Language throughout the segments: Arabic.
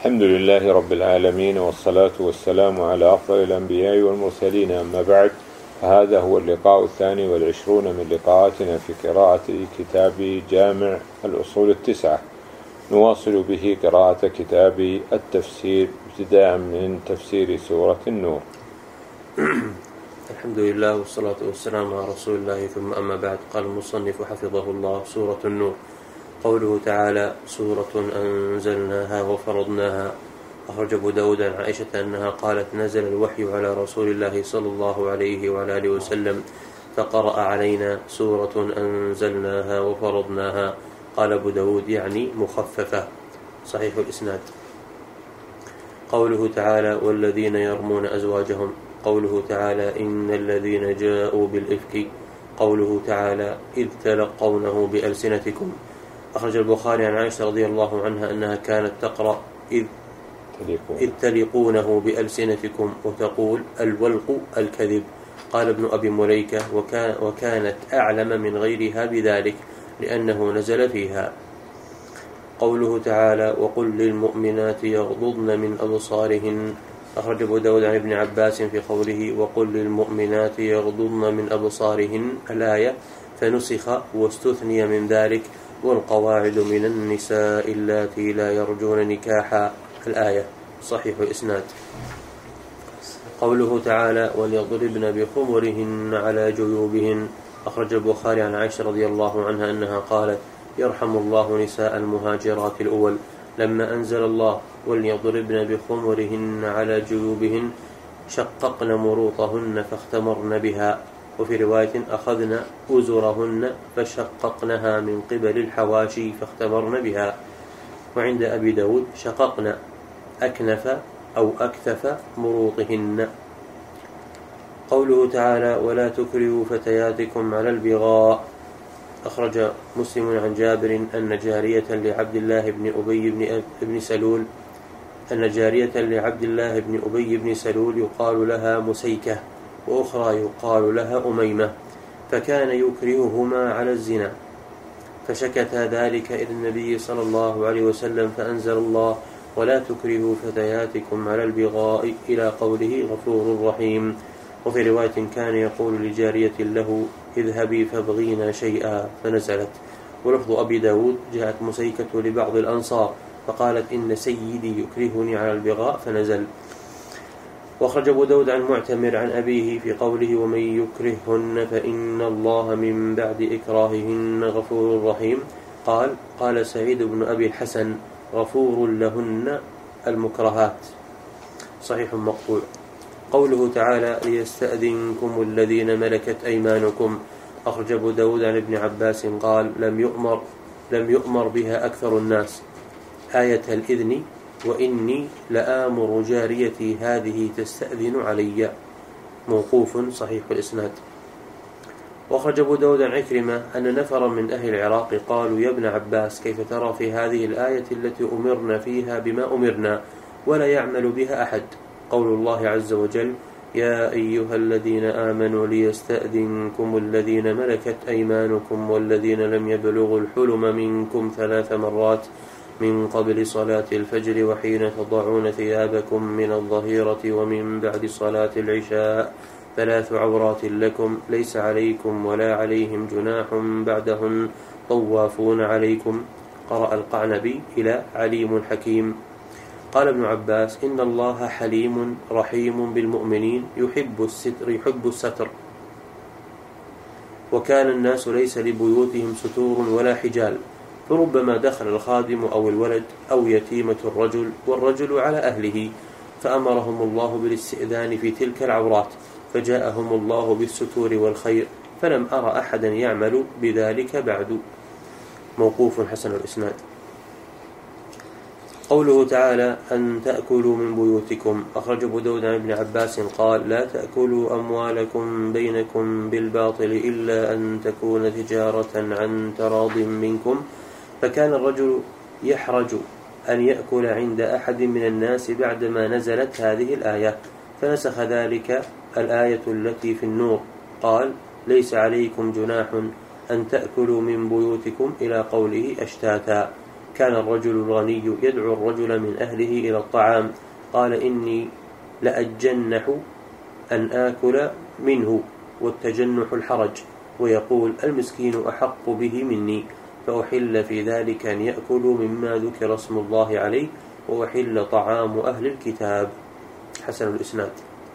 الحمد لله رب العالمين، والصلاة والسلام على أفضل الأنبياء والمرسلين، أما بعد، فهذا هو اللقاء 22 من لقاءاتنا في قراءة كتاب جامع الأصول 9. نواصل به قراءة كتاب التفسير ابتداء من تفسير سورة النور. الحمد لله والصلاة والسلام على رسول الله، ثم أما بعد. قال المصنف حفظه الله: سورة النور. قوله تعالى: سورة أنزلناها وفرضناها. أخرج أبو داود عن عائشة أنها قالت: نزل الوحي على رسول الله صلى الله عليه وعلى آله وسلم فقرأ علينا سورة أنزلناها وفرضناها. قال أبو داود: يعني مخففة. صحيح الإسناد. قوله تعالى: والذين يرمون أزواجهم. قوله تعالى: إن الذين جاءوا بالإفك. قوله تعالى: إذ تلقونه بألسنتكم. أخرج البخاري عن عائشة رضي الله عنها أنها كانت تقرأ إذ تلقونه بألسنتكم، وتقول: الولق الكذب. قال ابن أبي مليكة: وكانت أعلم من غيرها بذلك لأنه نزل فيها. قوله تعالى: وقل للمؤمنات يغضضن من أبصارهن. أخرج أبو داود عن ابن عباس في قوله: وقل للمؤمنات يغضضن من أبصارهن الآية، فنسخ واستثني من ذلك: والقواعد من النساء اللاتي لا يرجون نكاحا الآية. صحيح الإسناد. قوله تعالى: وليضربن بخمرهن على جيوبهن. أخرج البخاري عن عائشة رضي الله عنها أنها قالت: يرحم الله نساء المهاجرات الأول لما أنزل الله وليضربن بخمرهن على جيوبهن شققن مروطهن فاختمرن بها. وفي رواية: أخذن أزرهن فشققنها من قبل الحواشي فاختمرن بها. وعند أبي داود: شققن أكنف أو أكتف مروطهن. قوله تعالى: ولا تكرهوا فتياتكم على البغاء. أخرج مسلم عن جابر أن جارية لعبد الله بن أبي بن سلول يقال لها مسيكة، وأخرى يقال لها أميمة، فكان يكرههما على الزنا، فشكتا ذلك إلى النبي صلى الله عليه وسلم، فأنزل الله: ولا تكرهوا فتياتكم على البغاء إلى قوله: غفور رحيم. وفي رواية: كان يقول لجارية له: اذهبي فابغينا شيئا، فنزلت. ولفظ أبي داود: جاءت مسيكة لبعض الأنصار فقالت: إن سيدي يكرهني على البغاء، فنزل. وأخرج أبو داود عن معتمر عن أبيه في قوله: ومن يكرههن فإن الله من بعد إكراههن غفور رحيم. قال سعيد بن أبي الحسن: غفور لهن المكرهات. صحيح مقطوع. قوله تعالى: ليستأذنكم الذين ملكت أيمانكم. أخرج أبو داود عن ابن عباس قال: لم يؤمر بها أكثر الناس آية الإذن، وإني لآمر جاريتي هذه تستأذن علي. موقوف. صحيح الإسناد. وأخرج أبو داود عن عكرمة أن نفرا من أهل العراق قالوا: يا ابن عباس، كيف ترى في هذه الآية التي أمرنا فيها بما أمرنا ولا يعمل بها أحد؟ قول الله عز وجل: يا أيها الذين آمنوا ليستأذنكم الذين ملكت أيمانكم والذين لم يبلغوا الحلم منكم 3 مرات من قبل صلاة الفجر وحين تضعون ثيابكم من الظهيرة ومن بعد صلاة العشاء 3 عورات لكم ليس عليكم ولا عليهم جناح بعدهن طوافون عليكم. قرأ القعنبي إلى عليم حكيم. قال ابن عباس: إن الله حليم رحيم بالمؤمنين يحب الستر. وكان الناس ليس لبيوتهم ستور ولا حجال، فربما دخل الخادم أو الولد أو يتيمة الرجل والرجل على أهله، فأمرهم الله بالاستئذان في تلك العورات، فجاءهم الله بالستور والخير، فلم أرى أحدا يعمل بذلك بعد. موقوف حسن الإسناد. قوله تعالى: أن تأكلوا من بيوتكم. أخرج أبو داود عن ابن عباس قال: لا تأكلوا أموالكم بينكم بالباطل إلا أن تكون تجارة عن تراض منكم. فكان الرجل يحرج أن يأكل عند أحد من الناس بعدما نزلت هذه الآية، فنسخ ذلك الآية التي في النور، قال: ليس عليكم جناح أن تأكلوا من بيوتكم إلى قوله أشتاتا. كان الرجل الغني يدعو الرجل من أهله إلى الطعام، قال إني لأتجنح أن آكل منه، والتجنح الحرج، ويقول المسكين أحق به مني، فأحل في ذلك أن يأكلوا مما ذكر اسم الله عليه، وأحل طعام أهل الكتاب. حسن الإسناد.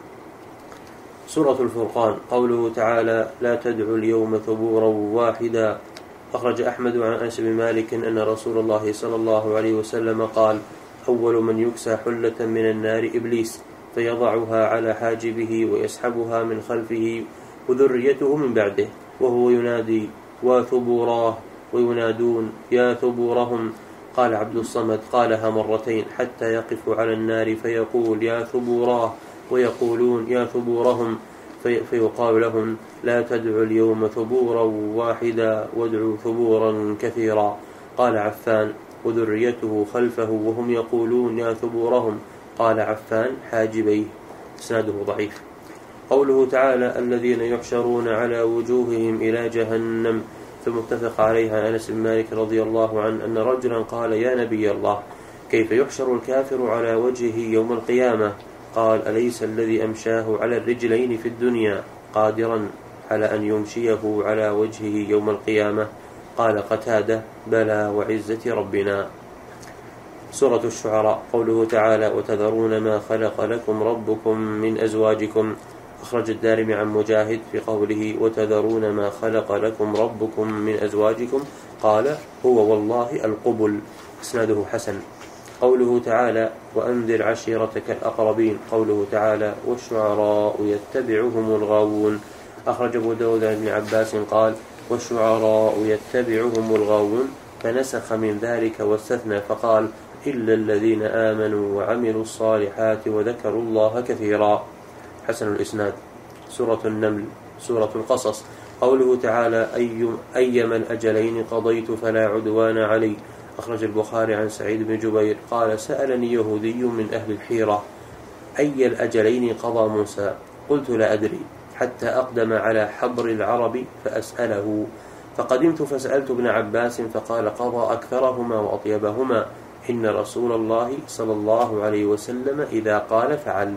سورة الفرقان. قوله تعالى لا تدعوا اليوم ثبورا واحدا. أخرج أحمد عن أنس بن مالك أن رسول الله صلى الله عليه وسلم قال أول من يكسى حلة من النار إبليس، فيضعها على حاجبه ويسحبها من خلفه وذريته من بعده، وهو ينادي وثبوراه، وينادون يا ثبورهم. قال عبد الصمد قالها مرتين حتى يقف على النار فيقول يا ثبوراه، ويقولون يا ثبورهم، فيقال لهم لا تدعوا اليوم ثبورا واحدا وادعوا ثبورا كثيرا. قال عفان وذريته خلفه وهم يقولون يا ثبورهم. قال عفان حاجبيه. إسناده ضعيف. قوله تعالى الذين يحشرون على وجوههم إلى جهنم، ثم اتفق عليها أنس بن مالك رضي الله عنه أن رجلا قال يا نبي الله كيف يحشر الكافر على وجهه يوم القيامة؟ قال أليس الذي أمشاه على الرجلين في الدنيا قادرا على أن يمشيه على وجهه يوم القيامة؟ قال قتادة بلى وعزة ربنا. سورة الشعراء. قوله تعالى وتذرون ما خلق لكم ربكم من أزواجكم. أخرج الدارمي عن مجاهد في قوله وتذرون ما خلق لكم ربكم من أزواجكم قال هو والله القبل. إسناده حسن. قوله تعالى وأنذر عشيرتك الأقربين. قوله تعالى والشعراء يتبعهم الغاوون. أخرج أبو داود عن ابن عباس قال والشعراء يتبعهم الغاوون، فنسخ من ذلك واستثنى فقال إلا الذين آمنوا وعملوا الصالحات وذكروا الله كثيرا. حسن الإسناد. سورة النمل. سورة القصص. قوله تعالى أيما الأجلين قضيت فلا عدوان علي. أخرج البخاري عن سعيد بن جبير قال سألني يهودي من أهل الحيرة أي الأجلين قضى موسى؟ قلت لا أدري حتى أقدم على حبر العرب فأسأله، فقدمت فسألت ابن عباس فقال قضى أكثرهما وأطيبهما، إن رسول الله صلى الله عليه وسلم إذا قال فعل.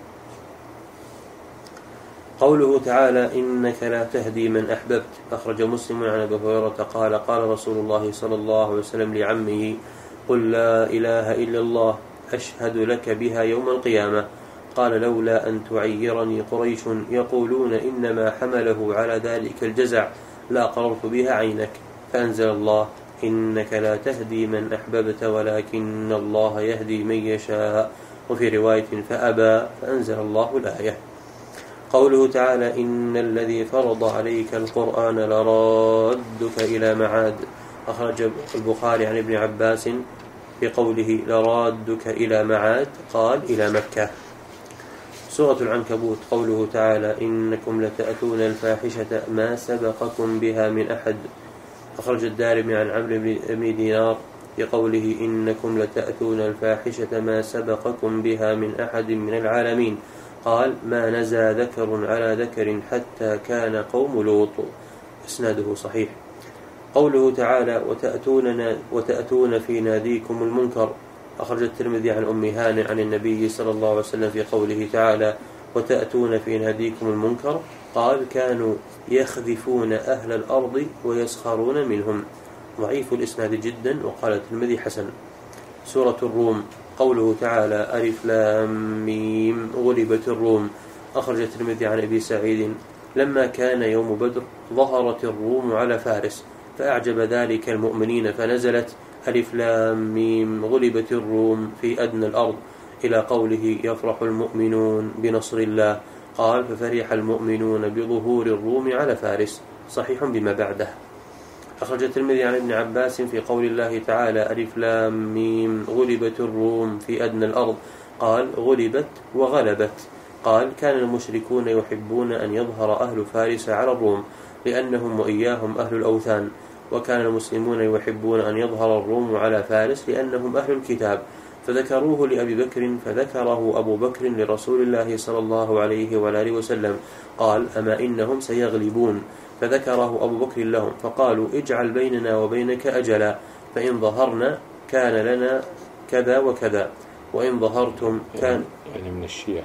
قوله تعالى إنك لا تهدي من أحببت. أخرج مسلم عن أبي هريرة قال قال رسول الله صلى الله عليه وسلم لعمه قل لا إله إلا الله أشهد لك بها يوم القيامة. قال لولا أن تعيرني قريش يقولون إنما حمله على ذلك الجزع لا قررت بها عينك. فأنزل الله إنك لا تهدي من أحببت ولكن الله يهدي من يشاء، وفي رواية فأبى، فأنزل الله الآية. قوله تعالى إن الذي فرض عليك القرآن لرادك إلى معاد. أخرج البخاري عن ابن عباس في قوله لرادك إلى معاد قال إلى مكة. سورة العنكبوت. قوله تعالى إنكم لتأتون الفاحشة ما سبقكم بها من أحد. أخرج الدارمي عن عمرو بن دينار في قوله إنكم لتأتون الفاحشة ما سبقكم بها من أحد من العالمين. قال ما نزى ذكر على ذكر حتى كان قوم لوط. إسناده صحيح. قوله تعالى وتأتون في ناديكم المنكر. أخرج الترمذي عن أم هانئ عن النبي صلى الله عليه وسلم في قوله تعالى وتأتون في ناديكم المنكر قال كانوا يخذفون أهل الأرض ويسخرون منهم. ضعيف الإسناد جدا. وقال الترمذي حسن. سورة الروم. قوله تعالى ألف لام ميم غلبت الروم. أخرج الترمذي عن أبي سعيد لما كان يوم بدر ظهرت الروم على فارس فأعجب ذلك المؤمنين فنزلت ألف لام ميم غلبت الروم في أدنى الأرض إلى قوله يفرح المؤمنون بنصر الله. قال ففرح المؤمنون بظهور الروم على فارس. صحيح بما بعده. أخرج الترمذي عن ابن عباس في قول الله تعالى ألف لام ميم غلبت الروم في أدنى الأرض قال غلبت وغلبت. قال كان المشركون يحبون أن يظهر أهل فارس على الروم لأنهم وإياهم أهل الأوثان، وكان المسلمون يحبون أن يظهر الروم على فارس لأنهم أهل الكتاب، فذكروه لأبي بكر فذكره أبو بكر لرسول الله صلى الله عليه وآله وسلم قال أما إنهم سيغلبون، فذكره أبو بكر لهم فقالوا اجعل بيننا وبينك أجلا فإن ظهرنا كان لنا كذا وكذا، وإن ظهرتم كان يعني من الشيعة،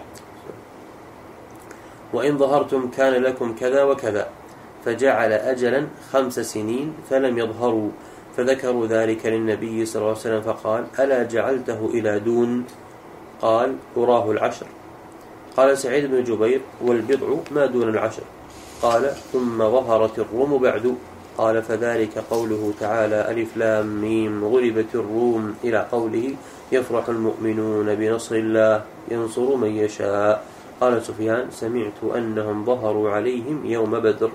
وإن ظهرتم كان لكم كذا وكذا، فجعل أجلا 5 سنين فلم يظهروا، فذكروا ذلك للنبي صلى الله عليه وسلم فقال: ألا جعلته إلى دون؟ قال: أراه 10. قال سعيد بن جبير: والبضع ما دون 10. قال: ثم ظهرت الروم بعد. قال: فذلك قوله تعالى: ألف لام ميم غلبت الروم، إلى قوله: يفرح المؤمنون بنصر الله ينصر من يشاء. قال سفيان: سمعت أنهم ظهروا عليهم يوم بدر.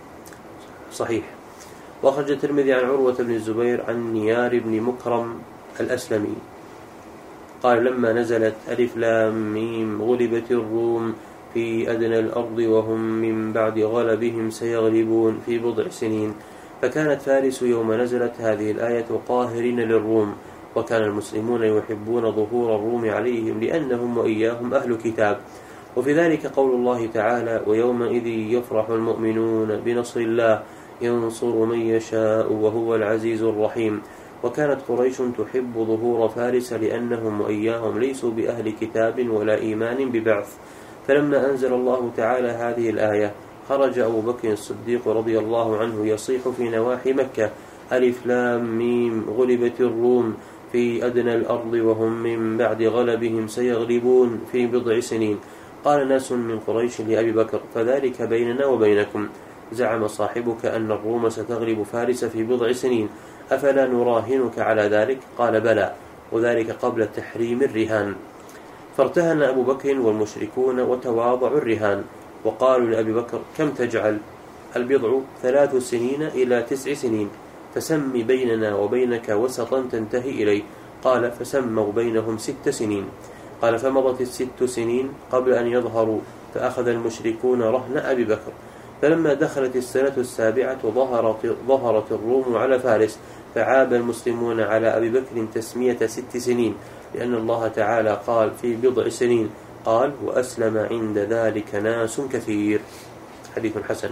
صحيح. وأخرج الترمذي عن عروة بن الزبير عن نيار بن مكرم الأسلمي قال: لما نزلت ألف لام ميم غلبت الروم في أدنى الأرض وهم من بعد غلبهم سيغلبون في بضع سنين، فكانت فارس يوم نزلت هذه الآية قاهرين للروم، وكان المسلمون يحبون ظهور الروم عليهم لأنهم وإياهم أهل كتاب. وفي ذلك قول الله تعالى: ويومئذ يفرح المؤمنون بنصر الله ينصر من يشاء وهو العزيز الرحيم. وكانت قريش تحب ظهور فارس لأنهم وإياهم ليسوا بأهل كتاب ولا إيمان ببعث. فلما أنزل الله تعالى هذه الآية خرج أبو بكر الصديق رضي الله عنه يصيح في نواحي مكة: ألف لام ميم غلبت الروم في أدنى الأرض وهم من بعد غلبهم سيغلبون في بضع سنين. قال ناس من قريش لأبي بكر: فذلك بيننا وبينكم، زعم صاحبك أن الروم ستغلب فارس في بضع سنين، أفلا نراهنك على ذلك؟ قال: بلى، وذلك قبل تحريم الرهان. فارتهن أبو بكر والمشركون وتواضعوا الرهان، وقالوا لأبي بكر: كم تجعل؟ البضع 3 سنين إلى 9 سنين، فسم بيننا وبينك وسطا تنتهي إليه. قال: فسموا بينهم 6 سنين. قال: فمضت 6 سنين قبل أن يظهروا، فأخذ المشركون رهن أبي بكر. فلما دخلت السنة 7 ظهرت الروم على فارس، فعاب المسلمون على أبي بكر تسمية 6 سنين، لأن الله تعالى قال في بضع سنين. قال: وأسلم عند ذلك ناس كثير. حديث حسن.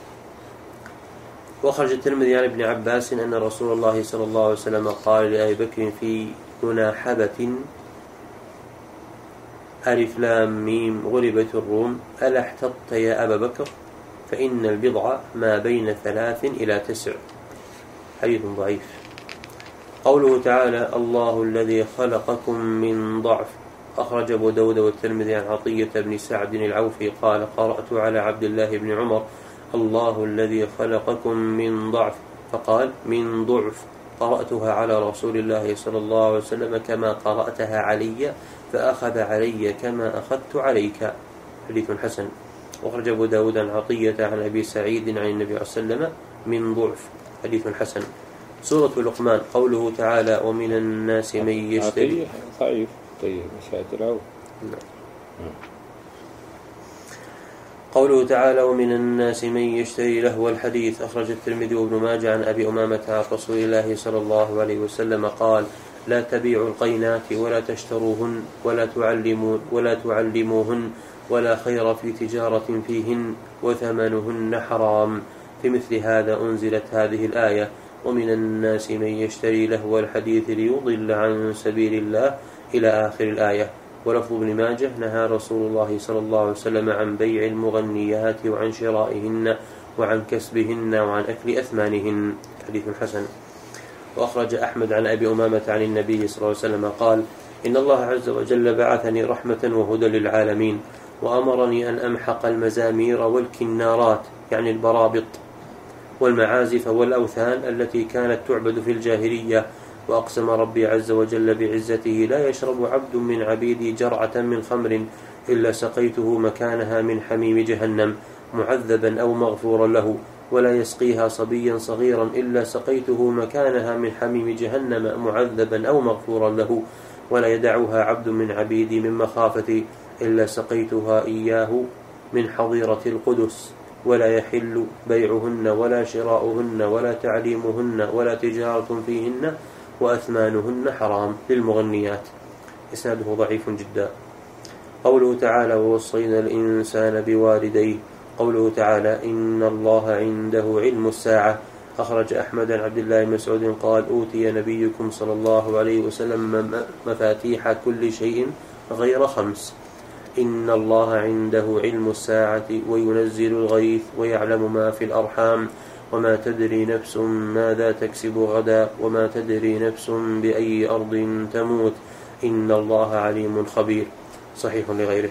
وأخرج الترمذي عن ابن عباس أن رسول الله صلى الله عليه وسلم قال لأبي بكر في مناحبة: ألف لام ميم غلبت الروم، ألا احتطت يا أبا بكر؟ فإن البضع ما بين 3 إلى 9. حديث ضعيف. قوله تعالى: الله الذي خلقكم من ضعف. أخرج أبو داود والترمذي عن عطية بن سعد العوفي قال: قرأت على عبد الله بن عمر: الله الذي خلقكم من ضعف، فقال: من ضعف. قرأتها على رسول الله صلى الله عليه وسلم كما قرأتها علي، فأخذ علي كما أخذت عليك. حديث حسن. وأخرج أبو داود عن عطية عن أبي سعيد عن النبي صلى الله عليه وسلم: من ضعف. حديث حسن. سورة لقمان. قوله تعالى: ومن الناس من يشتري. طيب مساعد الأول. قوله تعالى: ومن الناس من يشتري لهو الحديث. أخرج الترمذي وابن ماجه عن أبي أمامة عن رسول الله صلى الله عليه وسلم قال: لا تبيعوا القينات ولا تشتروهن ولا تعلموهن ولا خير في تجارة فيهن وثمنهن حرام. في مثل هذا أنزلت هذه الآية: ومن الناس من يشتري لهو الحديث ليضل عن سبيل الله، إلى آخر الآية. ولفظ ابن ماجه: نهى رسول الله صلى الله عليه وسلم عن بيع المغنيات وعن شرائهن وعن كسبهن وعن أكل أثمانهن. حديث حسن. وأخرج أحمد عن أبي أمامة عن النبي صلى الله عليه وسلم قال: إن الله عز وجل بعثني رحمة وهدى للعالمين، وأمرني أن أمحق المزامير والكنارات، يعني البرابط، والمعازف والأوثان التي كانت تعبد في الجاهلية. وأقسم ربي عز وجل بعزته: لا يشرب عبد من عبيدي جرعة من خمر إلا سقيته مكانها من حميم جهنم معذبا أو مغفورا له، ولا يسقيها صبيا صغيرا إلا سقيته مكانها من حميم جهنم معذبا أو مغفورا له، ولا يدعها عبد من عبيدي من مخافتي إلا سقيتها إياه من حظيرة القدس، ولا يحل بيعهن ولا شراؤهن ولا تعليمهن ولا تجارة فيهن وأثمانهن حرام. للمغنيات. إسناده ضعيف جدا. قوله تعالى: ووصينا الإنسان بوالديه. قوله تعالى: إن الله عنده علم الساعة، أخرج أحمد عن عبد الله بن مسعود قال أوتي نبيكم صلى الله عليه وسلم مفاتيح كل شيء غير 5: إن الله عنده علم الساعة وينزل الغيث ويعلم ما في الأرحام وما تدري نفس ماذا تكسب غدا وما تدري نفس بأي أرض تموت إن الله عليم خبير. صحيح لغيره.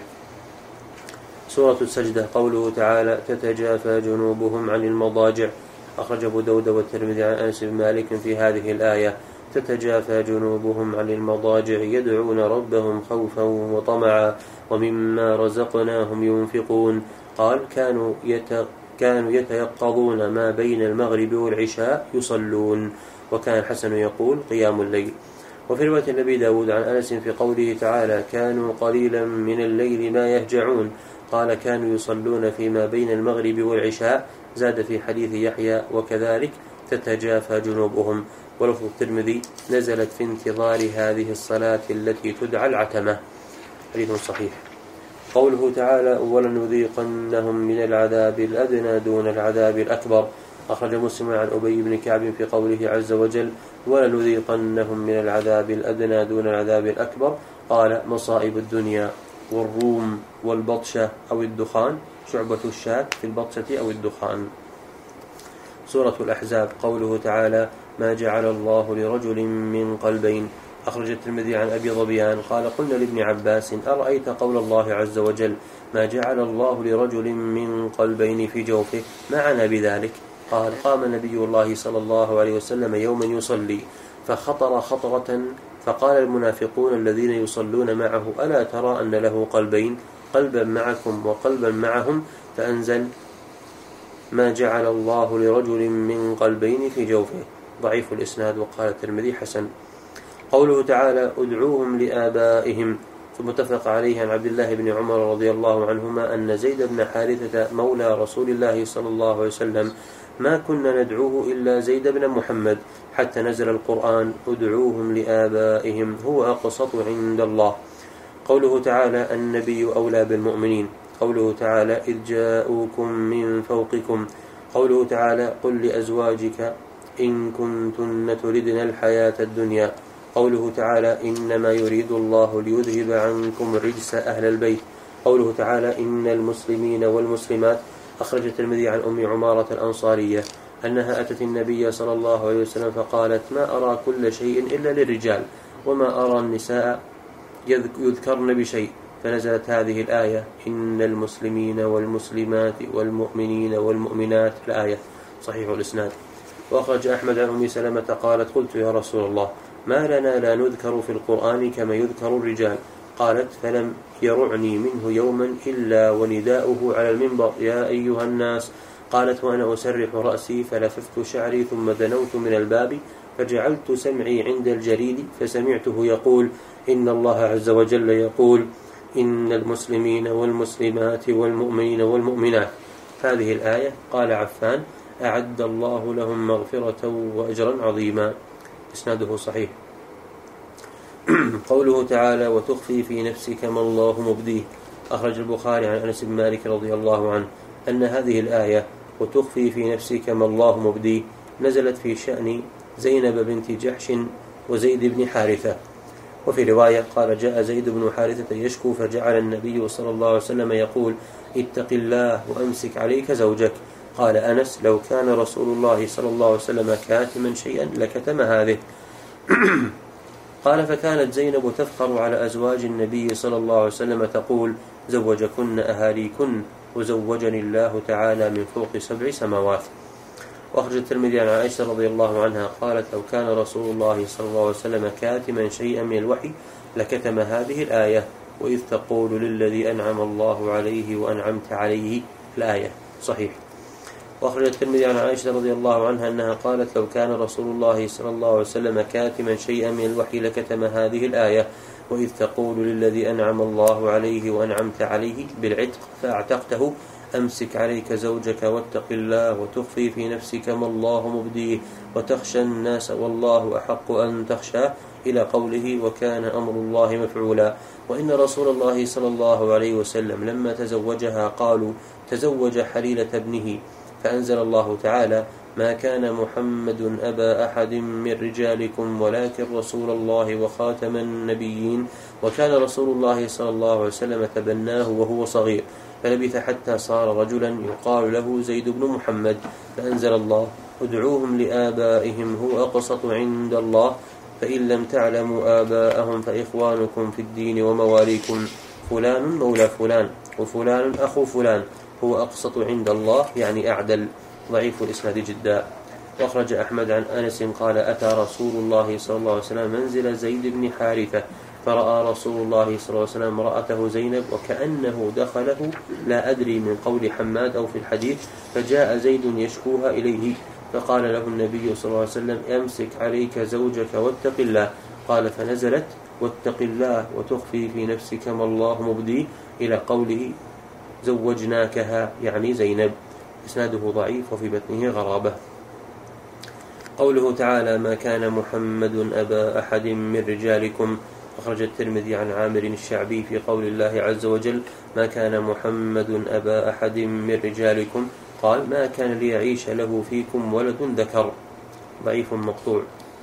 سورة السجدة. قوله تعالى تتجافى جنوبهم عن المضاجع. أخرج أبو داود والترمذي عن أنس بن مالك في هذه الآية: تتجافى جنوبهم عن المضاجع يدعون ربهم خوفا وطمعا ومما رزقناهم ينفقون. قال كانوا يتيقظون ما بين المغرب والعشاء يصلون. وكان الحسن يقول قيام الليل. وفي رواية النبي داود عن أنس في قوله تعالى كانوا قليلا من الليل ما يهجعون، قال كانوا يصلون فيما بين المغرب والعشاء. زاد في حديث يحيى وكذلك تتجافى جنوبهم. ولفظ الترمذي نزلت في انتظار هذه الصلاة التي تدعى العتمة. حديث صحيح. قوله تعالى ولنذيقنهم من العذاب الأدنى دون العذاب الأكبر. أخرج مسلم عن أبي بن كعب في قوله عز وجل ولنذيقنهم من العذاب الأدنى دون العذاب الأكبر. قال مصائب الدنيا والروم والبطشة أو الدخان، شعبة الشاك في البطشة أو الدخان. سورة الأحزاب. قوله تعالى ما جعل الله لرجل من قلبين. أخرج الترمذي عن أبي ظبيان قال قلنا لابن عباس أرأيت قول الله عز وجل ما جعل الله لرجل من قلبين في جوفه، ما عنى بذلك؟ قال قام نبي الله صلى الله عليه وسلم يوما يصلي فخطر خطرة فقال المنافقون الذين يصلون معه ألا ترى أن له قلبين، قلبا معكم وقلبا معهم، فأنزل ما جعل الله لرجل من قلبين في جوفه. ضعيف الإسناد. وقال الترمذي حسن. قوله تعالى ادعوهم لآبائهم. ثم اتفق عليه عن عبد الله بن عمر رضي الله عنهما أن زيد بن حارثة مولى رسول الله صلى الله عليه وسلم ما كنا ندعوه إلا زيد بن محمد حتى نزل القرآن ادعوهم لآبائهم هو أقسط عند الله. قوله تعالى النبي أولى بالمؤمنين. قوله تعالى إذ جاءوكم من فوقكم. قوله تعالى قل لأزواجك إن كنتن تردن الحياة الدنيا. قوله تعالى إنما يريد الله ليذهب عنكم الرجس أهل البيت. قوله تعالى إن المسلمين والمسلمات. أخرج الترمذي عن أم عمارة الأنصارية أنها أتت النبي صلى الله عليه وسلم فقالت ما أرى كل شيء إلا للرجال وما أرى النساء يذكرن بشيء، فنزلت هذه الآية إن المسلمين والمسلمات والمؤمنين والمؤمنات الآية. صحيح الإسناد. وأخرج أحمد عن أم سلمة قالت قلت يا رسول الله ما لنا لا نذكر في القرآن كما يذكر الرجال؟ قالت فلم يرعني منه يوما إلا ونداؤه على المنبر يا أيها الناس. قالت وأنا أسرح رأسي فلففت شعري ثم دنوت من الباب فجعلت سمعي عند الجريد فسمعته يقول إن الله عز وجل يقول إن المسلمين والمسلمات والمؤمنين والمؤمنات. هذه الآية. قال عفان أعد الله لهم مغفرة وأجرا عظيما. إسناده صحيح. قوله تعالى وتخفي في نفسك ما الله مبديه. أخرج البخاري عن أنس بن مالك رضي الله عنه أن هذه الآية وتخفي في نفسك ما الله مبديه نزلت في شأن زينب بنت جحش وزيد بن حارثة. وفي رواية قال جاء زيد بن حارثة يشكو فجعل النبي صلى الله عليه وسلم يقول اتق الله وأمسك عليك زوجك. قال أنس لو كان رسول الله صلى الله عليه وسلم كاتما شيئا لكتم هذه. قال فكانت زينب تفخر على أزواج النبي صلى الله عليه وسلم تقول زوجكن أهاليكن وزوجني الله تعالى من فوق 7 سماوات. وأخرج الترمذي عن عائشة رضي الله عنها قالت لو كان رسول الله صلى الله عليه وسلم كاتما شيئا من الوحي لكتم هذه الآية وإذ تقول للذي أنعم الله عليه وأنعمت عليه الآية. صحيح. وأخرج الترمذي عن عائشة رضي الله عنها أنها قالت لو كان رسول الله صلى الله عليه وسلم كاتما شيئا من الوحي لكتم هذه الآية وإذ تقول للذي أنعم الله عليه وأنعمت عليه بالعتق فاعتقته أمسك عليك زوجك واتق الله وتخفي في نفسك ما الله مبديه وتخشى الناس والله أحق أن تخشاه إلى قوله وكان أمر الله مفعولا. وإن رسول الله صلى الله عليه وسلم لما تزوجها قالوا تزوج حليلة ابنه، فأنزل الله تعالى ما كان محمد أبا أحد من رجالكم ولكن رسول الله وخاتم النبيين وكان رسول الله صلى الله عليه وسلم تبناه وهو صغير فلبث حتى صار رجلا يقال له زيد بن محمد فأنزل الله ادعوهم لآبائهم هو أقسط عند الله فإن لم تعلموا آباءهم فإخوانكم في الدين ومواليكم فلان مولى فلان وفلان أخو فلان هو أقسط عند الله يعني أعدل. ضعيف الإسناد جدا. وأخرج أحمد عن أنس قال أتى رسول الله صلى الله عليه وسلم منزل زيد بن حارثة فرأى رسول الله صلى الله عليه وسلم امرأته زينب وكأنه دخله لا أدري من قول حماد أو في الحديث فجاء زيد يشكوها إليه فقال له النبي صلى الله عليه وسلم أمسك عليك زوجك واتق الله قال فنزلت واتق الله وتخفي في نفسك ما الله مبديه إلى قوله زوجناكها يعني زينب. إسناده ضعيف وفي بطنه غرابة. قوله تعالى ما كان محمد أبا أحد من رجالكم أخرج الترمذي عن عامر الشعبي في قول الله عز وجل ما كان محمد أبا أحد من رجالكم قال ما كان ليعيش له فيكم ولد ذكر. ضعيف مقطوع.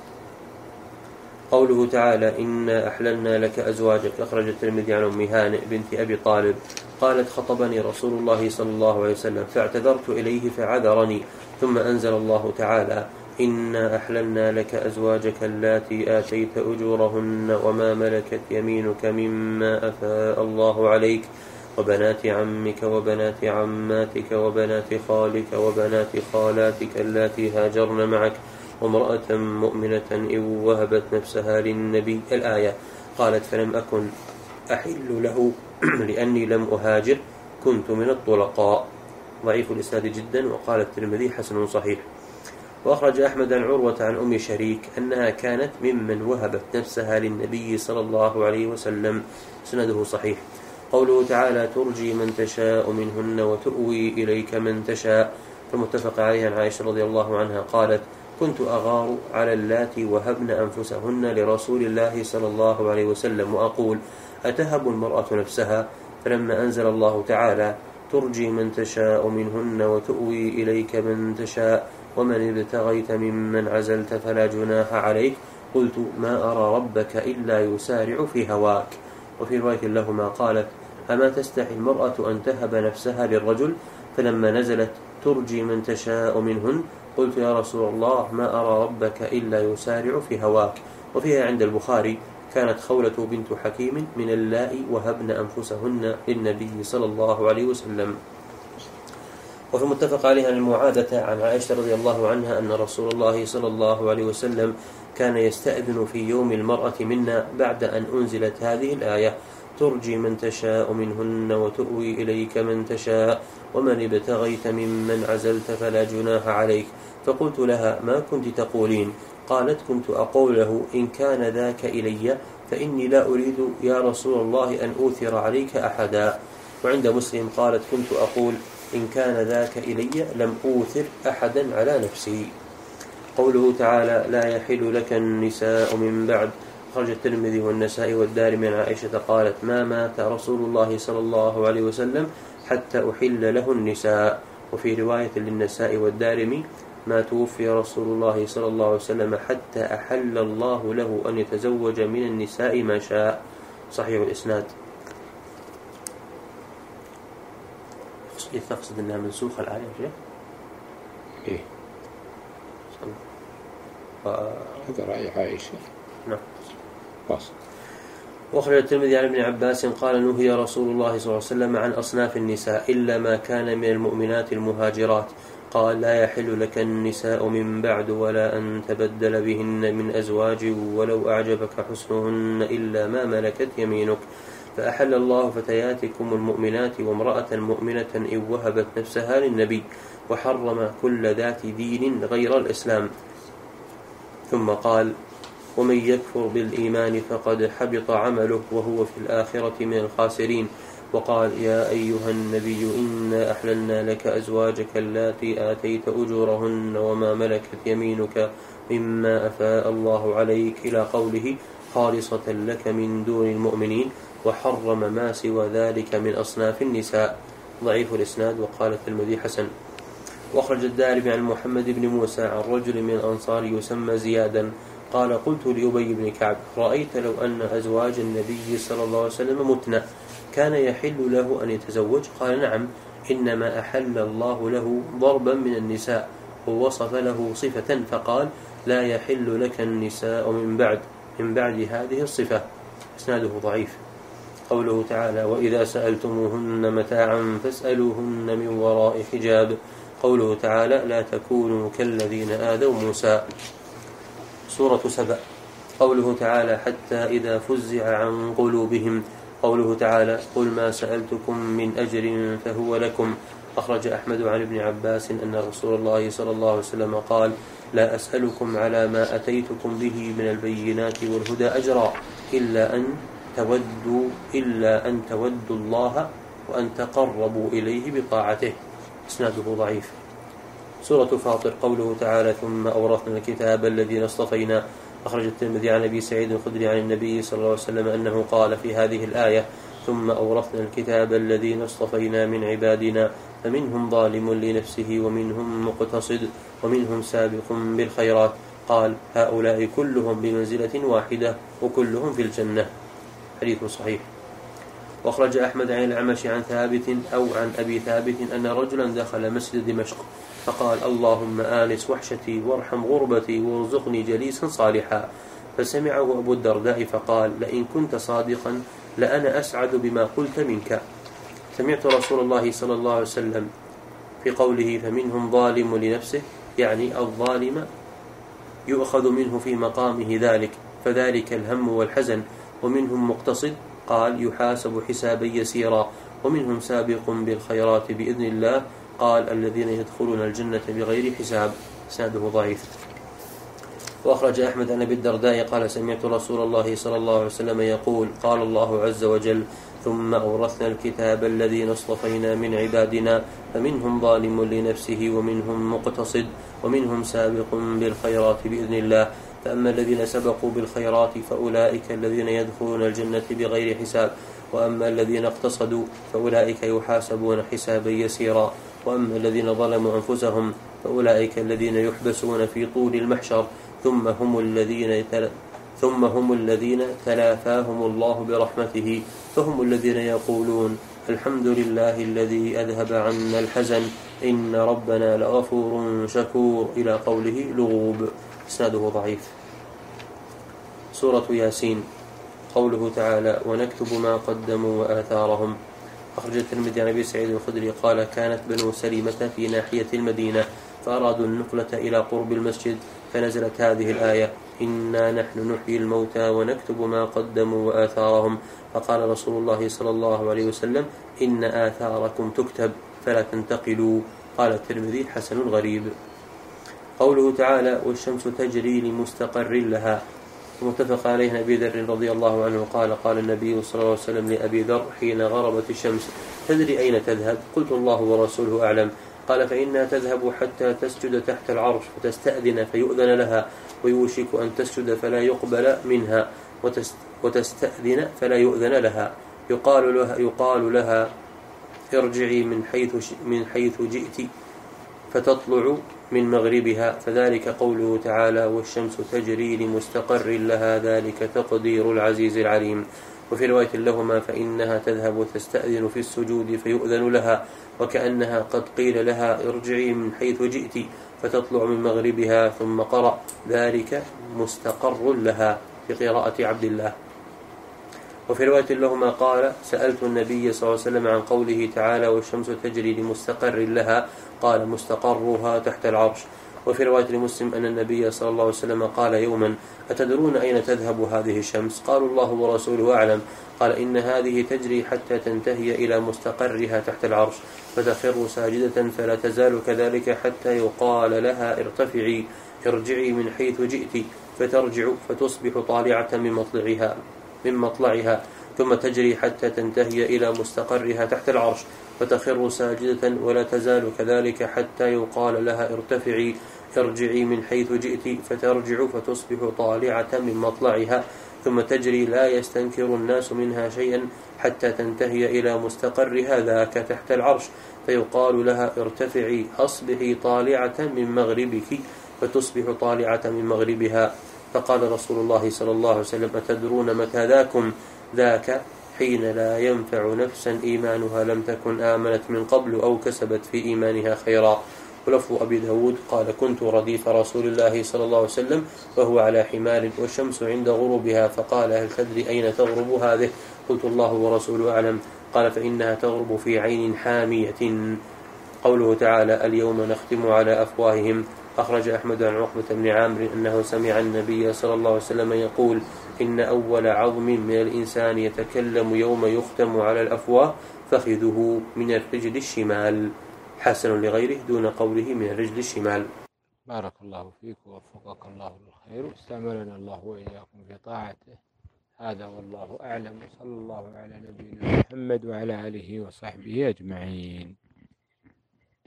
قوله تعالى إنا أحللنا لك أزواجك أخرج الترمذي عن أم هانئ بنت أبي طالب قالت خطبني رسول الله صلى الله عليه وسلم فاعتذرت إليه فعذرني ثم أنزل الله تعالى إنا أحللنا لك أزواجك اللاتي آتيت أجورهن وما ملكت يمينك مما أفاء الله عليك وبنات عمك وبنات عماتك وبنات خالك وبنات خالاتك اللاتي هاجرن معك وامرأة مؤمنة إن وهبت نفسها للنبي. الآية. قالت فلم أكن أحل له لأني لم أهاجر كنت من الطلقاء. ضعيف الإسناد جدا. وقال الترمذي حسن صحيح. وأخرج أحمد عن عروة عن أم شريك أنها كانت ممن وهبت نفسها للنبي صلى الله عليه وسلم. سنده صحيح. قوله تعالى ترجي من تشاء منهن وتؤوي إليك من تشاء فمتفق عليه عن عائشة رضي الله عنها قالت كنت أغار على اللاتي وهبن أنفسهن لرسول الله صلى الله عليه وسلم وأقول أتهب المرأة نفسها فلما أنزل الله تعالى ترجي من تشاء منهن وتؤوي إليك من تشاء ومن ابتغيت ممن عزلت فلا جناح عليك قلت ما أرى ربك إلا يسارع في هواك. وفي رواية لهما قالت أما تستحي المرأة أن تهب نفسها للرجل فلما نزلت ترجي من تشاء منهن قلت يا رسول الله ما أرى ربك إلا يسارع في هواك. وفيها عند البخاري كانت خولة بنت حكيم من اللائي وهبن أنفسهن للنبي صلى الله عليه وسلم. وفي متفق عليها المعادة عن عائشة رضي الله عنها أن رسول الله صلى الله عليه وسلم كان يستأذن في يوم المرأة منا بعد أن أنزلت هذه الآية ترجي من تشاء منهن وتؤوي إليك من تشاء ومن ابتغيت ممن عزلت فلا جناح عليك. فقلت لها ما كنت تقولين؟ قالت كنت أقول له إن كان ذاك إلي فإني لا أريد يا رسول الله أن أوثر عليك أحدا. وعند مسلم قالت كنت أقول إن كان ذاك إلي لم أوثر أحدا على نفسي. قوله تعالى لا يحل لك النساء من بعد خرج الترمذي والنسائي والدارمي عن عائشة قالت ما مات رسول الله صلى الله عليه وسلم حتى أحل له النساء. وفي رواية للنسائي والدارمي ما توفي رسول الله صلى الله عليه وسلم حتى أحل الله له أن يتزوج من النساء ما شاء. صحيح الإسناد. تقصد أنها منسوخة الآية إيه هذا رأي عائشة. نعم. واصل. وأخرج الترمذي عن ابن عباس قال نهي رسول الله صلى الله عليه وسلم عن أصناف النساء إلا ما كان من المؤمنات المهاجرات قال لا يحل لك النساء من بعد ولا أن تبدل بهن من أزواج ولو أعجبك حسنهن إلا ما ملكت يمينك. فأحل الله فتياتكم المؤمنات وامرأة مؤمنة إن وهبت نفسها للنبي وحرم كل ذات دين غير الإسلام. ثم قال ومن يكفر بالإيمان فقد حبط عمله وهو في الآخرة من الخاسرين. وقال يا أيها النبي إنا أحللنا لك أزواجك اللاتي آتيت أجورهن وما ملكت يمينك مما أفاء الله عليك إلى قوله خالصة لك من دون المؤمنين وحرم ما سوى ذلك من أصناف النساء. ضعيف الإسناد. وقال الترمذي حسن. وأخرج الدارمي عن محمد بن موسى عن رجل من الأنصار يسمى زيادا قال قلت لأبي بن كعب رأيت لو أن أزواج النبي صلى الله عليه وسلم متن كان يحل له أن يتزوج؟ قال نعم، إنما أحل الله له ضربا من النساء ووصف له صفة فقال لا يحل لك النساء من بعد هذه الصفة. إسناده ضعيف. قوله تعالى وإذا سألتموهن متاعا فاسألوهن من وراء حجاب. قوله تعالى لا تكونوا كالذين آذوا موسى. سورة سبأ. قوله تعالى حتى إذا فزع عن قلوبهم. قوله تعالى قل ما سألتكم من أجر فهو لكم. أخرج أحمد عن ابن عباس أن رسول الله صلى الله عليه وسلم قال لا أسألكم على ما أتيتكم به من البينات والهدى أجرا إلا أن تودوا الله وأن تقربوا إليه بطاعته. إسناده ضعيف. سورة فاطر. قوله تعالى ثم أورثنا الكتاب الذين اصطفينا. أخرج الترمذي عن أبي سعيد الخدري عن النبي صلى الله عليه وسلم أنه قال في هذه الآية ثم أورثنا الكتاب الذين اصطفينا من عبادنا فمنهم ظالم لنفسه ومنهم مقتصد ومنهم سابق بالخيرات. قال هؤلاء كلهم بمنزلة واحدة وكلهم في الجنة. حديث صحيح. وأخرج أحمد عن الأعمش عن ثابت أو عن أبي ثابت أن رجلا دخل مسجد دمشق فقال اللهم آنس وحشتي وارحم غربتي وارزقني جليسا صالحا. فسمعه أبو الدرداء فقال لئن كنت صادقا لأنا أسعد بما قلت منك. سمعت رسول الله صلى الله عليه وسلم في قوله فمنهم ظالم لنفسه يعني الظالم يؤخذ منه في مقامه ذلك فذلك الهم والحزن. ومنهم مقتصد قال يحاسب حسابا يسيرا. ومنهم سابق بالخيرات بإذن الله قال الذين يدخلون الجنة بغير حساب. إسناده ضعيف. وأخرج أحمد عن أبي الدرداء قال سمعت رسول الله صلى الله عليه وسلم يقول قال الله عز وجل ثم أورثنا الكتاب الذين اصطفينا من عبادنا فمنهم ظالم لنفسه ومنهم مقتصد ومنهم سابق بالخيرات بإذن الله. فأما الذين سبقوا بالخيرات فأولئك الذين يدخلون الجنة بغير حساب. وأما الذين اقتصدوا فأولئك يحاسبون حسابا يسيرا. وأما الذين ظلموا أنفسهم فأولئك الذين يحبسون في طول المحشر ثم هم الذين تلافاهم الله برحمته فهم الذين يقولون الحمد لله الذي أذهب عنا الحزن إن ربنا لغفور شكور إلى قوله لغوب. إسناده ضعيف. سورة ياسين. قوله تعالى ونكتب ما قدموا وآثارهم. أخرج الترمذي عن أبي سعيد الخدري قال كانت بنو سليمة في ناحية المدينة فأرادوا النقلة إلى قرب المسجد فنزلت هذه الآية إنا نحن نحيي الموتى ونكتب ما قدموا وآثارهم. فقال رسول الله صلى الله عليه وسلم إن آثاركم تكتب فلا تنتقلوا. قال الترمذي حسن غريب. قوله تعالى والشمس تجري لمستقر لها. متفق عليه أبي ذر رضي الله عنه قال النبي صلى الله عليه وسلم لأبي ذر حين غربت الشمس تدري أين تذهب؟ قلت الله ورسوله أعلم. قال فإنها تذهب حتى تسجد تحت العرش فتستأذن فيؤذن لها ويوشك أن تسجد فلا يقبل منها وتستأذن فلا يؤذن لها يقال لها ارجعي من حيث جئت فتطلع من مغربها فذلك قوله تعالى والشمس تجري لمستقر لها ذلك تقدير العزيز العليم. وفي رواية لهما فإنها تذهب وتستأذن في السجود فيؤذن لها وكأنها قد قيل لها ارجعي من حيث جئت فتطلع من مغربها ثم قرأ ذلك مستقر لها في قراءة عبد الله. وفي رواية لهما قال سألت النبي صلى الله عليه وسلم عن قوله تعالى والشمس تجري لمستقر لها قال مستقرها تحت العرش. وفي رواية لمسلم أن النبي صلى الله عليه وسلم قال يوما أتدرون أين تذهب هذه الشمس؟ قالوا الله ورسوله أعلم. قال إن هذه تجري حتى تنتهي إلى مستقرها تحت العرش فتخر ساجدة فلا تزال كذلك حتى يقال لها ارجعي من حيث جئت فترجع فتصبح طالعة من مطلعها ثم تجري حتى تنتهي إلى مستقرها تحت العرش فتخر ساجدة ولا تزال كذلك حتى يقال لها ارجعي من حيث جئت فترجع فتصبح طالعة من مطلعها ثم تجري لا يستنكر الناس منها شيئا حتى تنتهي إلى مستقرها ذاك تحت العرش، فيقال لها ارتفعي أصبحي طالعة من مغربك، فتصبح طالعة من مغربها. فقال رسول الله صلى الله عليه وسلم: أتدرون متى ذاك حين لا ينفع نفسا إيمانها لم تكن آمنت من قبل أو كسبت في إيمانها خيرا. ولفظ أبي داود قال: كنت رديف رسول الله صلى الله عليه وسلم وهو على حمار والشمس عند غروبها، فقال: هل تدري أين تغرب هذه؟ قلت: الله ورسوله أعلم. قال: فإنها تغرب في عين حامية. قوله تعالى: اليوم نختم على أفواههم. أخرج أحمد عن عقبة بن عامر أنه سمع النبي صلى الله عليه وسلم يقول: إن أول عظم من الإنسان يتكلم يوم يختم على الأفواه فخذه من الرجل الشمال. حسن لغيره دون قوله من الرجل الشمال. بارك الله فيك ووفقك الله للخير واستعملنا الله وإياكم في طاعته. هذا والله أعلم، وصلى الله على نبينا محمد وعلى آله وصحبه أجمعين.